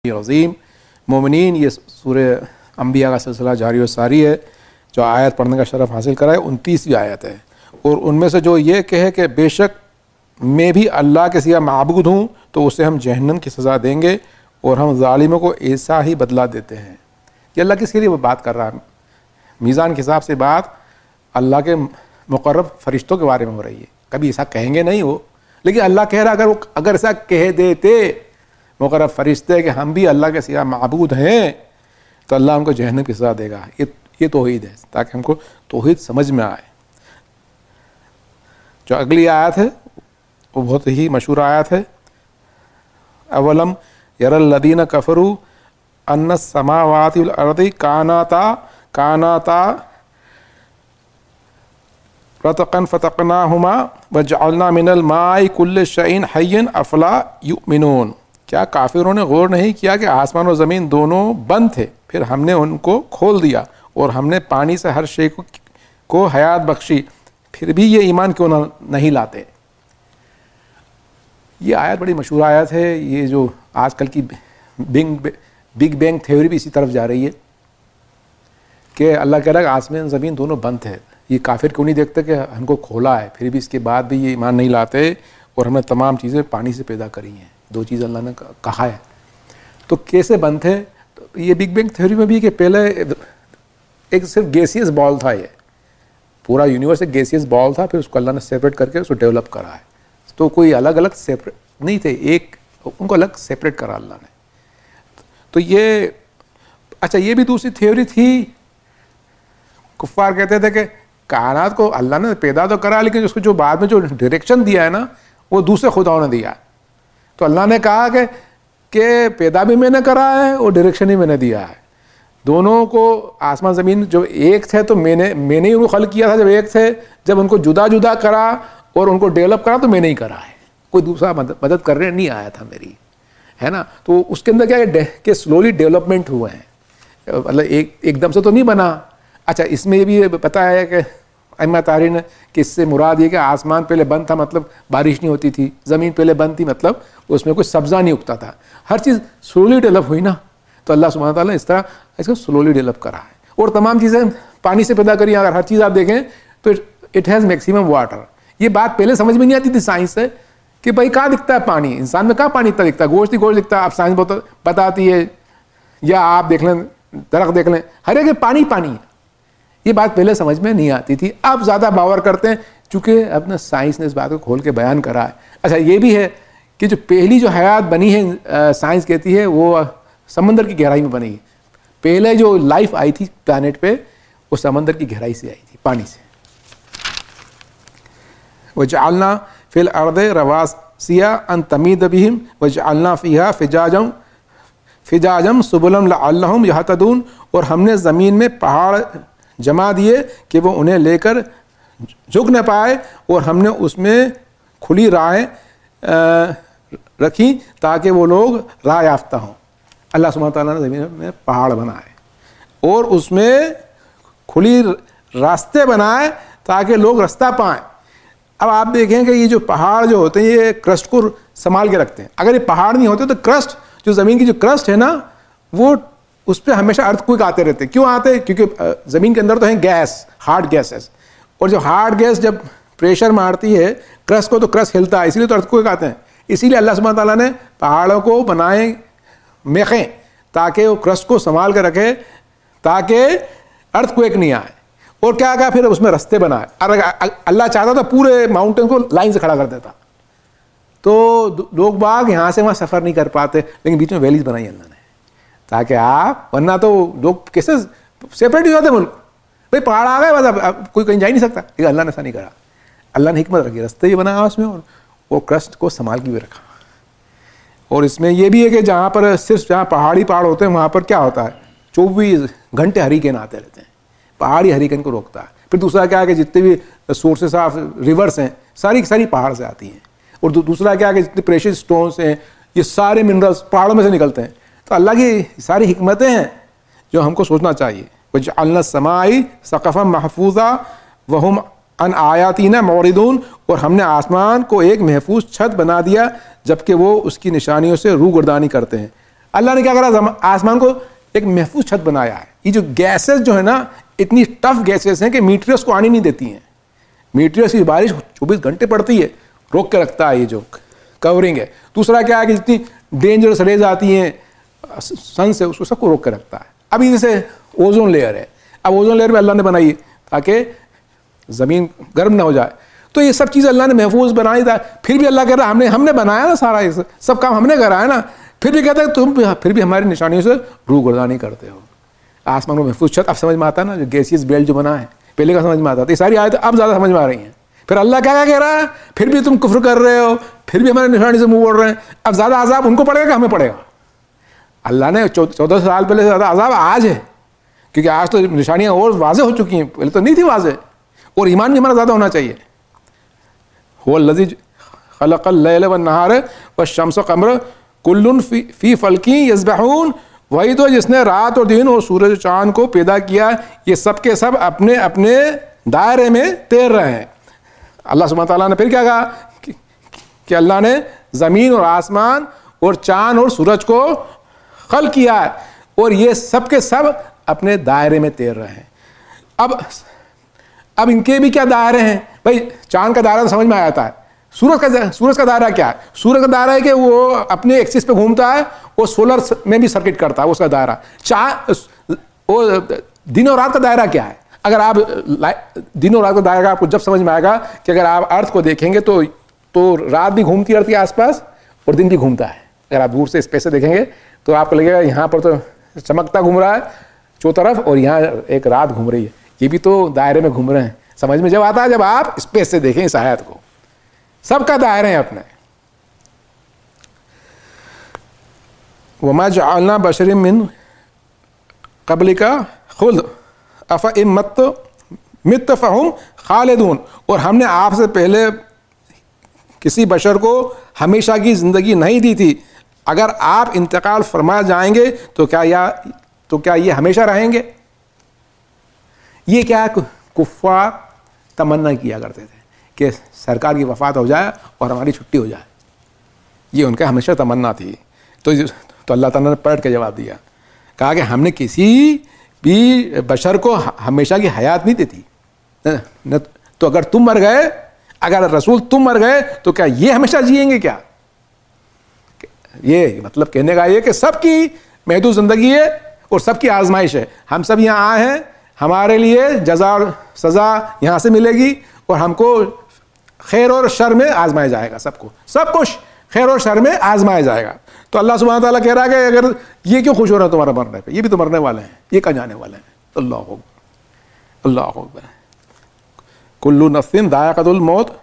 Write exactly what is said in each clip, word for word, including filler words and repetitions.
عظیم مومنین، یہ سورہ انبیاء کا سلسلہ جاری و ساری ہے. جو آیت پڑھنے کا شرف حاصل کرا ہے انتیسویں آیت ہے، اور ان میں سے جو یہ کہے کہ بے شک میں بھی اللہ کے سوا معبود ہوں تو اسے ہم جہنم کی سزا دیں گے اور ہم ظالموں کو ایسا ہی بدلہ دیتے ہیں. یہ اللہ کس کے لیے وہ بات کر رہا ہے؟ میزان کے حساب سے بات اللہ کے مقرب فرشتوں کے بارے میں ہو رہی ہے. کبھی ایسا کہیں گے نہیں وہ، لیکن اللہ کہہ رہا اگر وہ اگر ایسا کہہ دیتے مقرب فرشتے کہ ہم بھی اللہ کے سوا معبود ہیں تو اللہ ان کو جہنم کی سزا دے گا. یہ یہ توحید ہے، تاکہ ہم کو توحید سمجھ میں آئے. جو اگلی آیت ہے وہ بہت ہی مشہور آیت ہے. اولم یر الذین کفروا ان السماوات والارض کانتا کانتا رتقا فتقناہما وجعلنا من الماء کل شیء حی افلا یؤمنون. کیا کافروں نے غور نہیں کیا کہ آسمان و زمین دونوں بند تھے، پھر ہم نے ان کو کھول دیا اور ہم نے پانی سے ہر شے کو, کو حیات بخشی، پھر بھی یہ ایمان کیوں نہ نہیں لاتے. یہ آیت بڑی مشہور آیت ہے. یہ جو آج کل کی بگ بگ بینگ تھیوری بھی اسی طرف جا رہی ہے کہ اللہ کہہ رہا ہے کہ آسمان زمین دونوں بند تھے، یہ کافر کیوں نہیں دیکھتے کہ ہم کو کھولا ہے، پھر بھی اس کے بعد بھی یہ ایمان نہیں لاتے، اور ہم نے تمام چیزیں پانی سے پیدا کری ہیں. دو چیزیں اللہ نے کہا ہے. تو کیسے بند تھے؟ تو یہ بگ بینگ تھیوری میں بھی کہ پہلے ایک صرف گیسیس بال تھا، یہ پورا یونیورس ایک گیسیس بال تھا، پھر اس کو اللہ نے سیپریٹ کر کے اس کو ڈیولپ کرا ہے. تو کوئی الگ الگ سیپریٹ نہیں تھے، ایک ان کو الگ سیپریٹ کرا اللہ نے. تو یہ اچھا یہ بھی دوسری تھیوری تھی. کفار کہتے تھے کہ کائنات کو اللہ نے پیدا تو کرا، لیکن اس کو جو بعد میں جو ڈائریکشن دیا ہے نا وہ دوسرے خداؤں نے دیا. تو اللہ نے کہا کہ کہ پیدا بھی میں نے کرا ہے اور ڈائریکشن ہی میں نے دیا ہے. دونوں کو آسمان زمین جو ایک تھے تو میں نے میں نے ہی ان کو خلق کیا تھا جب ایک تھے. جب ان کو جدا جدا کرا اور ان کو ڈیولپ کرا تو میں نے ہی کرا ہے، کوئی دوسرا مدد کرنے نہیں آیا تھا میری، ہے نا. تو اس کے اندر کیا ہے کہ سلولی ڈیولپمنٹ ہوئے ہیں، مطلب ایک ایک دم سے تو نہیں بنا. اچھا اس میں یہ بھی پتا ہے کہ ائمہ تاریخ نے کہ اس سے مراد یہ کہ آسمان پہلے بند تھا مطلب بارش نہیں ہوتی تھی، زمین پہلے بند تھی مطلب اس میں کوئی سبزہ نہیں اگتا تھا. ہر چیز سلولی ڈیولپ ہوئی نا، تو اللہ سبحانہ تعالیٰ نے اس طرح اس کو سلولی ڈیولپ کرا ہے. اور تمام چیزیں پانی سے پیدا کری. اگر ہر چیز آپ دیکھیں تو اٹ ہیز میکسیمم واٹر. یہ بات پہلے سمجھ میں نہیں آتی تھی سائنس سے کہ بھائی کہاں دکھتا ہے پانی، انسان میں کہاں پانی اتنا دکھتا ہے، گوشت ہی گوشت دکھتا ہے. آپ سائنس بتاتی ہے، یا آپ دیکھ لیں درخت دیکھ لیں، ہر ایک پانی پانی ہے. یہ بات پہلے سمجھ میں نہیں آتی تھی، اب زیادہ باور کرتے ہیں چونکہ اپنا سائنس نے اس بات کو کھول کے بیان کرا ہے. اچھا یہ بھی ہے کہ جو پہلی جو حیات بنی ہے سائنس کہتی ہے وہ سمندر کی گہرائی میں بنی ہے. پہلے جو لائف آئی تھی پلانٹ پہ وہ سمندر کی گہرائی سے آئی تھی، پانی سے. وَجَعَلْنَا فِي الْأَرْضِ رَوَاسِيَ أَن تَمِيدَ بِهِمْ وَجَعَلْنَا فِيهَا فِجَاجًا فِجَاجًا سُبُلًا لَعَلَّهُمْ يَهْتَدُونَ. اور ہم نے زمین میں پہاڑ جما دیے کہ وہ انہیں لے کر جھک نہ پائے، اور ہم نے اس میں کھلی راہیں رکھی تاکہ وہ لوگ راہ یافتہ ہوں. اللہ سبحانہ تعالیٰ نے زمین میں پہاڑ بنائے اور اس میں کھلی راستے بنائے تاکہ لوگ راستہ پائیں. اب آپ دیکھیں کہ یہ جو پہاڑ جو ہوتے ہیں یہ کرسٹ کو سنبھال کے رکھتے ہیں. اگر یہ پہاڑ نہیں ہوتے تو کرسٹ جو زمین کی جو کرسٹ ہے نا وہ اس پہ ہمیشہ ارتھ کوئک آتے رہتے. کیوں آتے؟ کیونکہ زمین کے اندر تو ہیں گیس، ہارڈ گیسز، اور جو ہارڈ گیس جب پریشر مارتی ہے کرسٹ کو تو کرسٹ ہلتا ہے، اسی لیے تو ارتھ کوئک آتے ہیں. اسی لیے اللہ سبحانہ تعالیٰ نے پہاڑوں کو بنائے میخیں تاکہ وہ کرسٹ کو سنبھال کے رکھے تاکہ ارتھ کوئک نہیں آئے. اور کیا کیا پھر اس میں رستے بنائے. اگر اللہ چاہتا تو پورے ماؤنٹین کو لائن سے کھڑا کر دیتا تو لوگ باغ یہاں سے وہاں سفر نہیں کر پاتے، لیکن بیچ میں ویلیز بنائی اللہ نے تاکہ آپ، ورنہ تو لوگ کیسے سیپریٹ ہی ہوتے ملک. بھائی پہاڑ آ گئے بس اب کوئی کہیں جا ہی نہیں سکتا، لیکن اللہ نے ایسا نہیں کرا. اللہ نے حکمت رکھی، رستے بھی بنایا اس میں اور وہ کرسٹ کو سنبھال کے بھی رکھا. اور اس میں یہ بھی ہے کہ جہاں پر صرف جہاں پہاڑی پہاڑ ہوتے ہیں وہاں پر کیا ہوتا ہے چوبیس گھنٹے ہریکین آتے رہتے ہیں، پہاڑی ہریکین کو روکتا ہے. پھر دوسرا کیا ہے کہ جتنے بھی سورسز آف ریورس ہیں ساری ساری پہاڑ سے آتی ہیں. اور دوسرا کیا ہے کہ جتنے پریشیس اسٹونس ہیں یہ سارے منرلس پہاڑوں میں سے نکلتے ہیں. تو اللہ کی ساری حکمتیں ہیں جو ہم کو سوچنا چاہیے. وَجَعَلْنَا السَّمَاءَ سَقْفًا مَحْفُوظًا وَهُمْ عَنْ آیَاتِنَا مُعْرِضُونَ. اور ہم نے آسمان کو ایک محفوظ چھت بنا دیا جبکہ وہ اس کی نشانیوں سے روگردانی کرتے ہیں. اللہ نے کیا کرا, آسمان کو ایک محفوظ چھت بنایا ہے. یہ جو گیسز جو ہے نا اتنی ٹف گیسز ہیں کہ میٹیورس کو آنی نہیں دیتی ہیں. میٹیورس کی بارش چوبیس گھنٹے پڑتی ہے, روک کے رکھتا ہے یہ جو کورنگ ہے. دوسرا کیا ہے کہ جتنی ڈینجرس ریز آتی ہیں سن سے اس کو سب کو روک کے رکھتا ہے. اب جیسے اوزون لیئر ہے, اب اوزون لیئر بھی اللہ نے بنائی تاکہ زمین گرم نہ ہو جائے. تو یہ سب چیزیں اللہ نے محفوظ بنائی تھا. پھر بھی اللہ کہہ رہا ہم نے ہم نے بنایا نا سارا, یہ سب کام ہم نے کرا ہے نا, پھر بھی کہتا ہے تم پھر بھی ہماری نشانیوں سے روگردانی کرتے ہو. آسمان کو محفوظ چھت اب سمجھ میں آتا ہے نا, جو گیسیس بیلٹ جو بنا ہے پہلے کا سمجھ میں آتا تھا. یہ ساری آیتیں اب زیادہ سمجھ میں آ رہی ہیں. پھر اللہ کیا کیا کہہ رہا ہے, پھر بھی تم کفر کر رہے ہو, پھر بھی ہمارے نشانی سے منہ موڑ رہے ہیں. اب زیادہ عذاب ان کو پڑے گا کہ ہمیں پڑے گا؟ اللہ نے چودہ سال پہلے سے زیادہ عذاب آج ہے, کیونکہ آج تو نشانیاں اور واضح ہو چکی ہیں, پہلے تو نہیں تھی واضح. اور ایمان بھی ہمارا زیادہ ہونا چاہیے. هو الذی خلق اللیل والنہار والشمس والقمر کل فی فلک یسبحون, وہی تو جس نے رات اور دن اور سورج چاند کو پیدا کیا, یہ سب کے سب اپنے اپنے دائرے میں تیر رہے ہیں. اللہ سبحانہ تعالیٰ نے پھر کیا کہا کہ اللہ نے زمین اور آسمان اور چاند اور سورج کو خلق کیا ہے اور یہ سب کے سب اپنے دائرے میں تیر رہے ہیں. اب اب ان کے بھی کیا دائرے ہیں بھائی؟ چاند کا دائرہ تو سمجھ میں آ جاتا ہے. سورج کا سورج کا دائرہ کیا ہے؟ سورج کا دائرہ ہے کہ وہ اپنے ایکسس پہ گھومتا ہے اور سولر میں بھی سرکٹ کرتا ہے, اس کا دائرہ. چاند وہ دن اور رات کا دائرہ کیا ہے؟ اگر آپ دن اور رات کا دائرہ آپ کو جب سمجھ میں آئے گا کہ اگر آپ ارتھ کو دیکھیں گے تو تو رات بھی گھومتی ہے ارتھ کے آس پاس اور دن بھی گھومتا ہے. اگر آپ دور سے اسپیس سے دیکھیں گے تو آپ کو لگے گا یہاں پر تو چمکتا گھوم رہا ہے چو طرف اور یہاں ایک رات گھوم رہی ہے, یہ بھی تو دائرے میں گھوم رہے ہیں. سمجھ میں جب آتا ہے جب آپ اسپیس سے دیکھیں اس آیت کو, سب کا دائرے ہیں اپنے. وما جعلنا بشر من قبلک خلد افإن مت مت فهم خالدون, اور ہم نے آپ سے پہلے کسی بشر کو ہمیشہ کی زندگی نہیں دی تھی, اگر آپ انتقال فرما جائیں گے تو کیا یا تو کیا یہ ہمیشہ رہیں گے؟ یہ کیا کفار تمنا کیا کرتے تھے کہ سرکار کی وفات ہو جائے اور ہماری چھٹی ہو جائے, یہ ان کا ہمیشہ تمنا تھی. تو تو اللہ تعالیٰ نے پلٹ کے جواب دیا, کہا کہ ہم نے کسی بھی بشر کو ہمیشہ کی حیات نہیں دیتی, تو اگر تم مر گئے, اگر رسول تم مر گئے تو کیا یہ ہمیشہ جئیں گے کیا؟ یہ مطلب کہنے کا یہ کہ سب کی محدود زندگی ہے اور سب کی آزمائش ہے. ہم سب یہاں آئے ہیں, ہمارے لیے جزا اور سزا یہاں سے ملے گی اور ہم کو خیر اور شر میں آزمایا جائے گا. سب کو سب کچھ خیر اور شر میں آزمایا جائے گا. تو اللہ سبحانہ تعالیٰ کہہ رہا ہے کہ اگر یہ کیوں خوش ہو رہا ہے تمہارا مرنے پہ, یہ بھی تو مرنے والے ہیں, یہ کہاں جانے والے ہیں. اللہ اکبر اللہ اکبر. کل نفس ذائقۃ الموت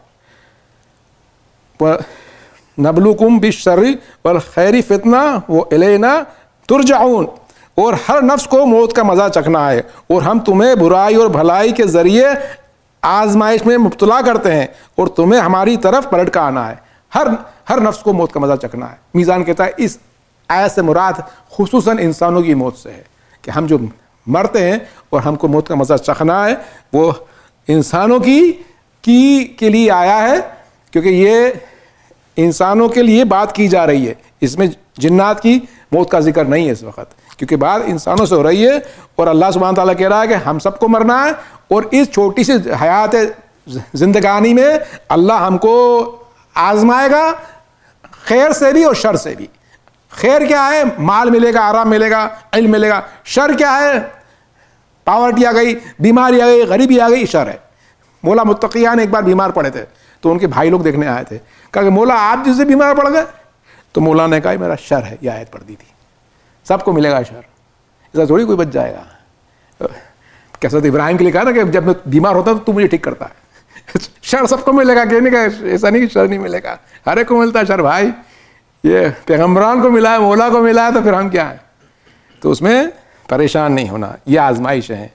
نبلوکم بالشر والخیر فتنہ والینا ترجعون, اور ہر نفس کو موت کا مزہ چکھنا ہے اور ہم تمہیں برائی اور بھلائی کے ذریعے آزمائش میں مبتلا کرتے ہیں اور تمہیں ہماری طرف پلٹ کر آنا ہے. ہر ہر نفس کو موت کا مزہ چکھنا ہے. میزان کہتا ہے اس آیت سے مراد خصوصاً انسانوں کی موت سے ہے کہ ہم جو مرتے ہیں اور ہم کو موت کا مزہ چکھنا ہے, وہ انسانوں کی کی کے لیے آیا ہے, کیونکہ یہ انسانوں کے لیے بات کی جا رہی ہے. اس میں جنات کی موت کا ذکر نہیں ہے اس وقت, کیونکہ بات انسانوں سے ہو رہی ہے. اور اللہ سبحانہ تعالیٰ کہہ رہا ہے کہ ہم سب کو مرنا ہے اور اس چھوٹی سی حیات زندگانی میں اللہ ہم کو آزمائے گا, خیر سے بھی اور شر سے بھی. خیر کیا ہے؟ مال ملے گا, آرام ملے گا, علم ملے گا. شر کیا ہے؟ پاورٹی آ گئی, بیماری آ گئی, غریبی آ گئی, شر ہے. مولا متقیان ایک بار بیمار پڑے تھے تو ان کے بھائی لوگ دیکھنے آئے تھے, کہا کہ مولا آپ جس سے بیمار پڑ گئے, تو مولا نے کہا میرا شر ہے, یہ آیت پڑھ دی تھی. سب کو ملے گا شر, ایسا تھوڑی کوئی بچ جائے گا. کیسا ابراہیم کے لیے کہا نا کہ جب میں بیمار ہوتا تو مجھے ٹھیک کرتا ہے. شر سب کو ملے گا, کہنے کا ایسا نہیں کہ شر نہیں ملے گا, ہر ایک کو ملتا ہے شر بھائی. یہ پیغمبران کو ملا ہے, مولا کو ملا ہے, تو پھر ہم کیا ہیں؟ تو اس میں پریشان نہیں ہونا, یہ آزمائش ہے.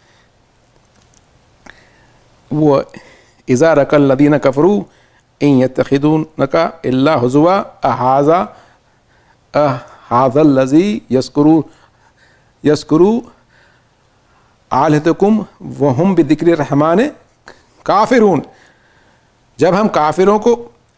وہ اذا رک الذین کفروا ان یتخذونک الا ہزوا اہذا اہذا الذی یذکروا یذکروا آلہتکم وہم بذکر الرحمن کافرون. جب ہم کافروں کو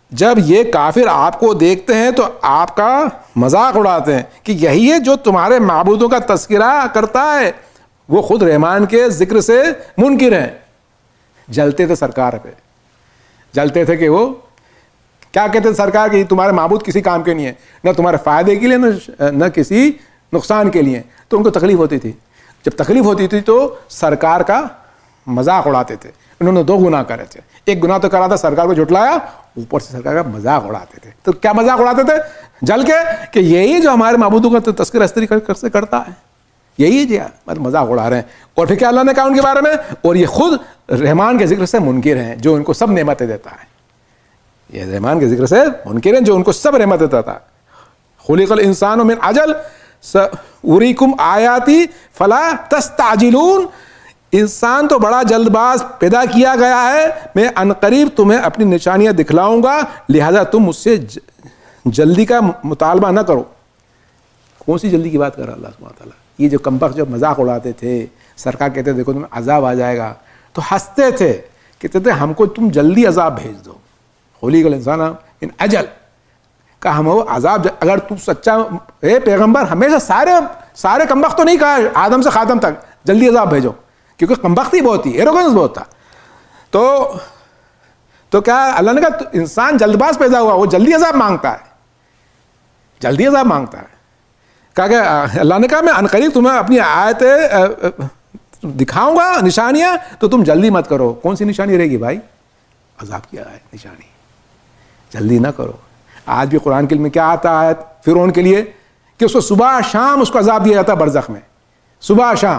جب یہ کافر آپ کو دیکھتے ہیں تو آپ کا مذاق اڑاتے ہیں کہ یہی ہے جو تمہارے معبودوں کا تذکرہ کرتا ہے، وہ خود رحمان کے ذکر سے منکر ہیں. جلتے تھے سرکار پہ، جلتے تھے کہ وہ کیا کہتے تھے سرکار کہ تمہارے معبود کسی کام کے نہیں ہیں، نہ تمہارے فائدے کے لیے نہ نہ کسی نقصان کے لیے. تو ان کو تکلیف ہوتی تھی. جب تکلیف ہوتی تھی تو سرکار کا مذاق اڑاتے تھے. انہوں نے دو گناہ کرے تھے. ایک گناہ تو کرا تھا سرکار کو جھٹلایا، اوپر سے سرکار کا مذاق اڑاتے تھے. تو کیا مذاق اڑاتے تھے؟ جل کے کہ یہی جو ہمارے معبودوں کا تذکرہ اس طریقے سے کرتا ہے، یہی جی مذاق اڑا رہے ہیں. اور پھر کیا اللہ نے کہا ان کے بارے میں، اور یہ خود رحمان کے ذکر سے منکر ہیں جو ان کو سب نعمتیں دیتا ہے. یہ رحمان کے ذکر سے منکر ہیں جو ان کو سب نعمت دیتا تھا. خلق الانسان من عجل اریکم آیاتی فلا تستعجلون. انسان تو بڑا جلد باز پیدا کیا گیا ہے، میں عنقریب تمہیں اپنی نشانیاں دکھلاؤں گا، لہذا تم مجھ سے جلدی کا مطالبہ نہ کرو. کون سی جلدی کی بات کر رہا اللہ سبحانہ تعالیٰ؟ یہ جو کمبخت جو مذاق اڑاتے تھے، سرکار کہتے دیکھو تمہیں عذاب آ جائے گا، تو ہنستے تھے، کہتے تھے ہم کو تم جلدی عذاب بھیج دو. خلیق الانسان من عجل کہ ہم وہ عذاب، اگر تم سچا اے پیغمبر ہمیشہ سارے سارے کمبخت تو نہیں کہا آدم سے خاتم تک جلدی عذاب بھیجو، کیونکہ کمبختی بہت تھی، ایروگنس بہت تھا. تو تو کیا اللہ نے کہا انسان جلد باز پیدا ہوا، وہ جلدی عذاب مانگتا ہے، جلدی عذاب مانگتا ہے. کہا کہ اللہ نے کہا میں عنقریب تمہیں اپنی آیتیں دکھاؤں گا، نشانیاں، تو تم جلدی مت کرو. کون سی نشانی رہے گی بھائی؟ عذاب کی آیت نشانی. جلدی نہ کرو. آج بھی قرآن کے علم میں کیا آتا ہے فرعون کے لیے کہ اس کو صبح شام اس کو عذاب دیا جاتا ہے برزخ میں، صبح شام.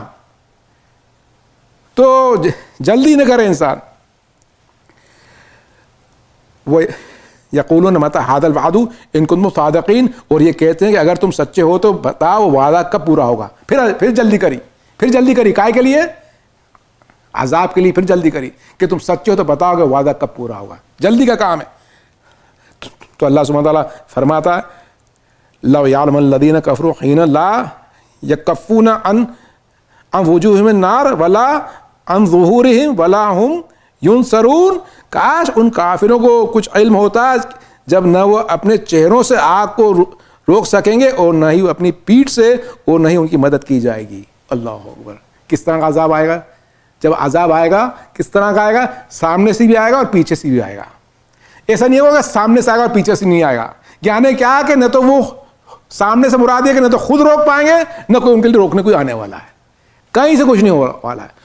تو جلدی نہ کرے انسان. وہ یقولون متی ھذا الوعد ان کنتم صادقین، اور یہ کہتے ہیں کہ اگر تم سچے ہو تو بتاؤ وعدہ کب پورا ہوگا. پھر پھر جلدی کری پھر جلدی کری کائے کے لیے؟ عذاب کے لیے. پھر جلدی کری کہ تم سچے ہو تو بتاؤ کہ وعدہ کب پورا ہوگا. جلدی کا کام ہے. تو اللہ سبحانہ تعالیٰ فرماتا ہے لو یعلم الذین کفروا حین لا یکفون عن عن وجوہہم النار ولا عن ظہورہم ولا ہم ینصرون. کاش ان کافروں کو کچھ علم ہوتا جب نہ وہ اپنے چہروں سے آگ کو روک سکیں گے اور نہ ہی وہ اپنی پیٹھ سے، اور نہ ہی ان کی مدد کی جائے گی. اللہ اکبر. کس طرح کا عذاب آئے گا؟ جب عذاب آئے گا کس طرح کا آئے گا؟ سامنے سے بھی آئے گا اور پیچھے سے بھی آئے گا. ایسا نہیں ہوگا سامنے سے آئے گا اور پیچھے سے نہیں آئے گا. یعنی کیا کہ نہ تو وہ سامنے سے مراد ہے کہ نہ تو خود روک پائیں گے، نہ کوئی ان کے لیے روکنے کوئی آنے والا ہے. کہیں سے کچھ نہیں ہونے والا ہے،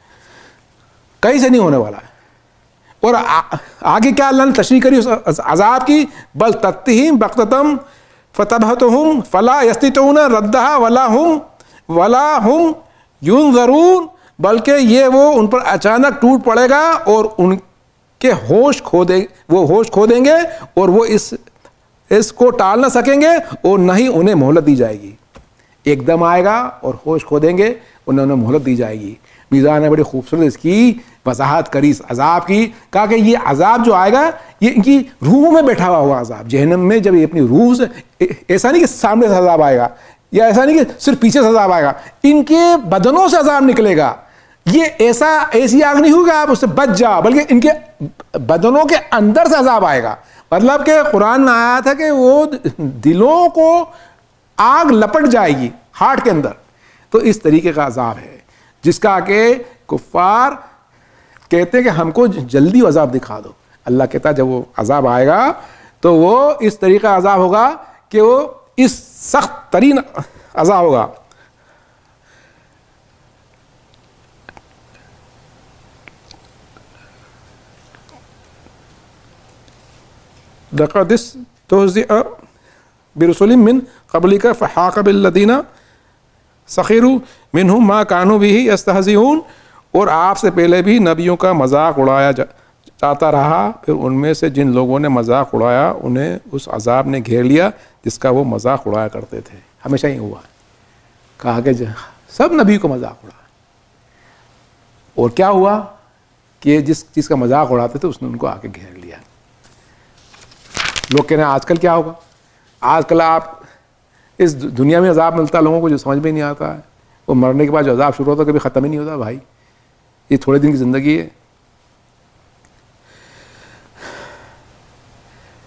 کہیں سے نہیں ہونے والا ہے. اور آگے کیا اللہ نے تشریح کری اس عذاب کی، بل تأتیہم بغتۃ فتبہتہم فلا یستطیعون ردھا ولا ہم ولا ہم ینظرون. بلکہ یہ وہ ان پر اچانک ٹوٹ پڑے گا اور ان کے ہوش کھو دیں وہ ہوش کھو دیں گے، اور وہ اس اس کو ٹال نہ سکیں گے، اور نہ ہی انہیں مہلت دی جائے گی. ایک دم آئے گا اور ہوش کھو دیں گے، انہیں انہیں مہلت دی جائے گی. میزان نے بڑی خوبصورت اس کی وضاحت کری اس عذاب کی. کہا کہ یہ عذاب جو آئے گا یہ ان کی روح میں بیٹھا ہوا ہوا عذاب. جہنم میں جب یہ اپنی روح سے، ایسا نہیں کہ سامنے سے عذاب آئے گا، یا ایسا نہیں کہ صرف پیچھے سے عذاب آئے گا، ان کے بدنوں سے عذاب نکلے گا. یہ ایسا ایسی آگ نہیں ہوگا آپ اس سے بچ جاؤ، بلکہ ان کے بدنوں کے اندر سے عذاب آئے گا. مطلب کہ قرآن میں آیا تھا کہ وہ دلوں کو آگ لپٹ جائے گی ہارٹ کے اندر. تو اس طریقے کا عذاب ہے جس کا کہ کفار کہتے ہیں کہ ہم کو جلدی عذاب دکھا دو. اللہ کہتا ہے جب وہ عذاب آئے گا تو وہ اس طریقے کا عذاب ہوگا کہ وہ اس سخت ترین عذاب ہوگا. لقد استهزئ برسل من قبلك فحاق بالذین سخروا منهم ما كانوا به يستهزئون. اور آپ سے پہلے بھی نبیوں کا مذاق اڑایا جاتا رہا، پھر ان میں سے جن لوگوں نے مذاق اڑایا انہیں اس عذاب نے گھیر لیا جس کا وہ مذاق اڑایا کرتے تھے. ہمیشہ ہی ہوا. کہا کہ سب نبی کو مذاق اڑایا، اور کیا ہوا کہ جس چیز کا مذاق اڑاتے تھے اس نے ان کو آ کے گھیر لیا. لوگ کہہ رہے ہیں آج کل کیا ہوگا؟ آج کل آپ اس دنیا میں عذاب ملتا ہے لوگوں کو جو سمجھ میں نہیں آتا ہے، وہ مرنے کے بعد جو عذاب شروع ہوتا ہے کبھی ختم ہی نہیں ہوتا. بھائی یہ تھوڑے دن کی زندگی ہے.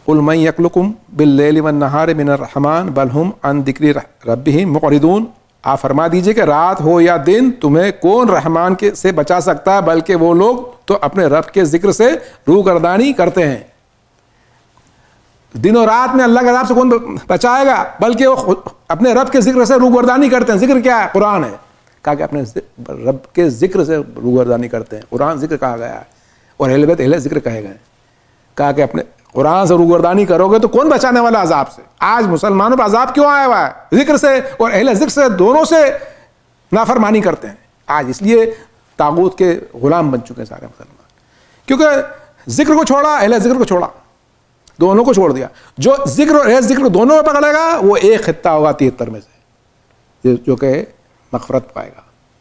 قل من یخلقکم باللیل والنہار من الرحمن بل ہم عن ذکر ربہم معرضون. آپ فرما دیجئے کہ رات ہو یا دن تمہیں کون رحمان کے سے بچا سکتا ہے بلکہ وہ لوگ تو اپنے رب کے ذکر سے روگردانی کرتے ہیں. دن و رات میں اللہ کے عذاب سے کون بچائے گا بلکہ وہ اپنے رب کے ذکر سے روگردانی کرتے ہیں. ذکر کیا ہے؟ قرآن ہے. کہا کہ اپنے رب کے ذکر سے روگردانی کرتے ہیں. قرآن ذکر کہا گیا ہے اور اہل بیت اہل ذکر کہے گئے. کہا کہ اپنے قرآن سے روگردانی کرو گے تو کون بچانے والا عذاب سے؟ آج مسلمانوں پر عذاب کیوں آیا ہوا ہے؟ ذکر سے اور اہل ذکر سے دونوں سے نافرمانی کرتے ہیں. آج اس لیے طاغوت کے غلام بن چکے ہیں سارے مسلمان، کیونکہ ذکر کو چھوڑا، اہل ذکر کو چھوڑا، دونوں کو چھوڑ دیا. جو ذکر اور اہل ذکر دونوں میں پکڑے گا وہ ایک خطہ ہوگا تہتر میں سے، جو کہ مغفرت پائے گا.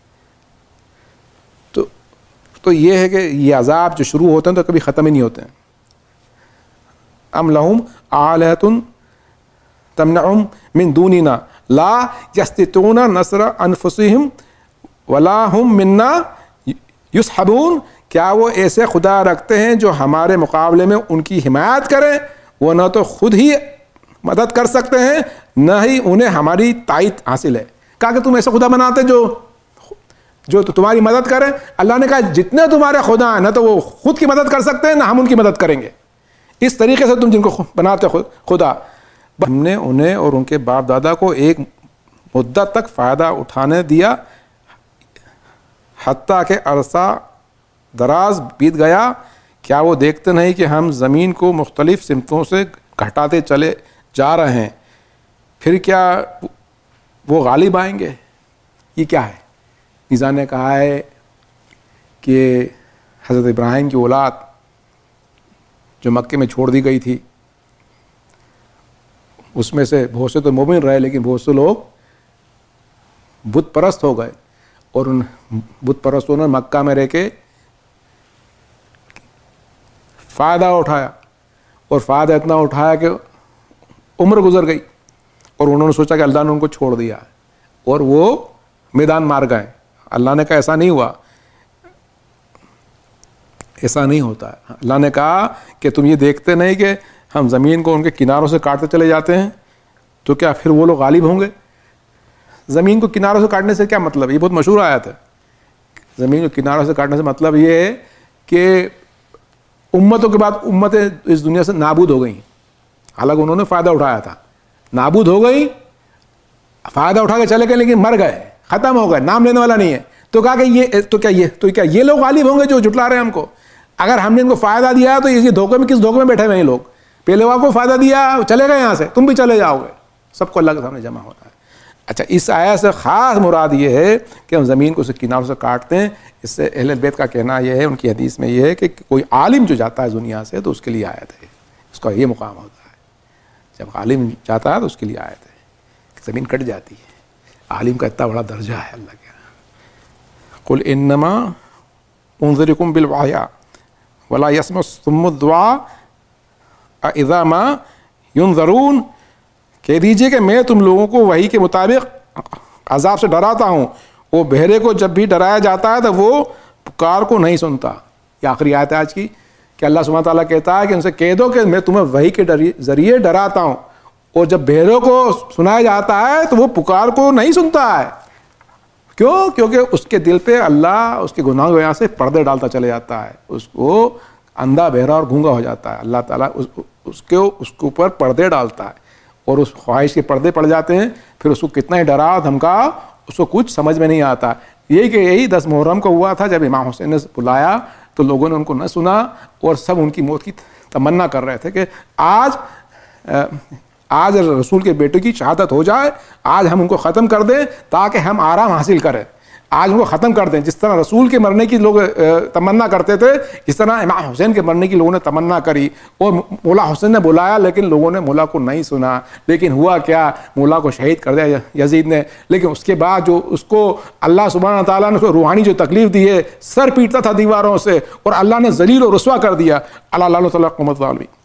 تو تو یہ ہے کہ یہ عذاب جو شروع ہوتے ہیں تو کبھی ختم ہی نہیں ہوتے ہیں. ام لہم آلہۃ تمنعہم من دوننا لا یستطیعون نصر انفسہم ولا ہم منا یصحبون. کیا وہ ایسے خدا رکھتے ہیں جو ہمارے مقابلے میں ان کی حمایت کریں؟ وہ نہ تو خود ہی مدد کر سکتے ہیں نہ ہی انہیں ہماری تائید حاصل ہے. کہا کہ تم ایسے خدا بناتے جو جو تمہاری مدد کریں. اللہ نے کہا جتنے تمہارے خدا ہیں نہ تو وہ خود کی مدد کر سکتے ہیں نہ ہم ان کی مدد کریں گے. اس طریقے سے تم جن کو بناتے خدا، ہم نے انہیں اور ان کے باپ دادا کو ایک مدت تک فائدہ اٹھانے دیا حتیٰ کہ عرصہ دراز بیت گیا. کیا وہ دیکھتے نہیں کہ ہم زمین کو مختلف سمتوں سے گھٹاتے چلے جا رہے ہیں؟ پھر کیا وہ غالب آئیں گے؟ یہ کیا ہے؟ میزان نے کہا ہے کہ حضرت ابراہیم کی اولاد جو مکے میں چھوڑ دی گئی تھی اس میں سے بہت سے تو مومن رہے لیکن بہت سے لوگ بت پرست ہو گئے، اور ان بت پرستوں نے مکہ میں رہ کے فائدہ اٹھایا، اور فائدہ اتنا اٹھایا کہ عمر گزر گئی اور انہوں نے سوچا کہ اللہ نے ان کو چھوڑ دیا اور وہ میدان مار گئے. اللہ نے کہا ایسا نہیں ہوا، ایسا نہیں ہوتا ہے. اللہ نے کہا کہ تم یہ دیکھتے نہیں کہ ہم زمین کو ان کے کناروں سے کاٹتے چلے جاتے ہیں، تو کیا پھر وہ لوگ غالب ہوں گے؟ زمین کو کناروں سے کاٹنے سے کیا مطلب ہے؟ یہ بہت مشہور آیت ہے. زمین کو کناروں سے کاٹنے سے مطلب یہ ہے کہ امتوں کے بعد امتیں اس دنیا سے نابود ہو گئیں. حالانکہ انہوں نے فائدہ اٹھایا تھا، نابود ہو گئی، فائدہ اٹھا کے چلے گئے لیکن مر گئے، ختم ہو گئے، نام لینے والا نہیں ہے. تو کہا کہ یہ تو کیا یہ تو کیا یہ لوگ غالب ہوں گے جو جھٹلا رہے ہیں ہم کو؟ اگر ہم نے ان کو فائدہ دیا تو یہ دھوکے میں کس دھوکے میں بیٹھے ہوئے ہیں لوگ؟ پہلے وہ کو فائدہ دیا چلے گئے یہاں سے، تم بھی چلے جاؤ گے. سب کو اللہ کے سامنے جمع ہونا ہے. اچھا، اس آیت سے خاص مراد یہ ہے کہ ہم زمین کو کناروں سے کاٹتے ہیں. اس سے اہل بیت کا کہنا یہ ہے، ان کی حدیث میں یہ ہے کہ کوئی عالم جو جاتا ہے دنیا سے تو اس کے لیے آیت ہے، اس کا یہ مقام ہوتا ہے. جب عالم جاتا ہے تو اس کے لیے آیت ہے، زمین کٹ جاتی ہے. عالم کا اتنا بڑا درجہ ہے اللہ کے. قل انما انذرکم بالوحی ولا یسمع الصم الدعاء اذا ما ینذرون. کہہ دیجئے کہ میں تم لوگوں کو وحی کے مطابق عذاب سے ڈراتا ہوں. وہ بہرے کو جب بھی ڈرایا جاتا ہے تو وہ پکار کو نہیں سنتا. یہ آخری آیت ہے آج کی کہ اللہ سبحانہ تعالیٰ کہتا ہے کہ ان سے کہہ دو کہ میں تمہیں وحی کے ذریعے ڈراتا ہوں، اور جب بہروں کو سنایا جاتا ہے تو وہ پکار کو نہیں سنتا ہے. کیوں؟ کیونکہ اس کے دل پہ اللہ اس کے گناہوں کی وجہ سے پردے ڈالتا چلے جاتا ہے، اس کو اندھا بہرا اور گونگا ہو جاتا ہے. اللہ تعالیٰ اس اس کے اس کے اوپر پردے ڈالتا ہے اور اس خواہش کے پردے پڑ جاتے ہیں. پھر اس کو کتنا ہی ڈرا دھمکا اس کو کچھ سمجھ میں نہیں آتا. یہی کہ یہی دس محرم کو ہوا تھا جب امام حسین نے بلایا تو لوگوں نے ان کو نہ سنا اور سب ان کی موت کی تمنا کر رہے تھے کہ آج آج رسول کے بیٹے کی شہادت ہو جائے، آج ہم ان کو ختم کر دیں تاکہ ہم آرام حاصل کریں، آج ان کو ختم کر دیں. جس طرح رسول کے مرنے کی لوگ تمنا کرتے تھے اس طرح امام حسین کے مرنے کی لوگوں نے تمنا کری. اور مولا حسین نے بلایا لیکن لوگوں نے مولا کو نہیں سنا. لیکن ہوا کیا؟ مولا کو شہید کر دیا یزید نے. لیکن اس کے بعد جو اس کو اللہ سبحانہ تعالیٰ نے اس کو روحانی جو تکلیف دی ہے، سر پیٹتا تھا دیواروں سے اور اللہ نے ذلیل و رسوا کر دیا. اللہ تعالیٰ قومت والمی.